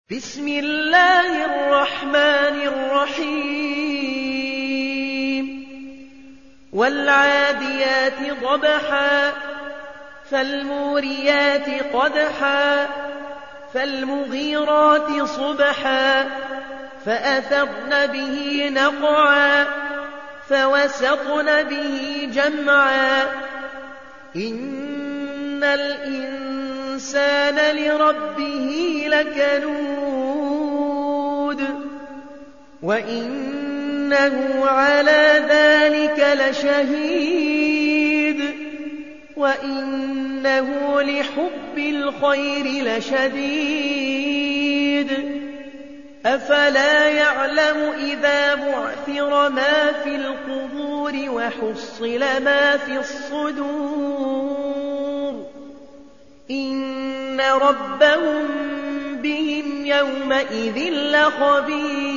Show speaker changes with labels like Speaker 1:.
Speaker 1: بسم الله الرحمن الرحيم والعاديات ضبحا فالموريات قدحا فالمغيرات صبحا فأثرن به نقعا فوسطن به جمعا إن الإنسان لربه لكنود وإنه على ذلك لشهيد وإنه لحب الخير لشديد أفلا يعلم إذا بعثر ما في القبور وحصل ما في الصدور إن ربهم بهم يومئذ لخبير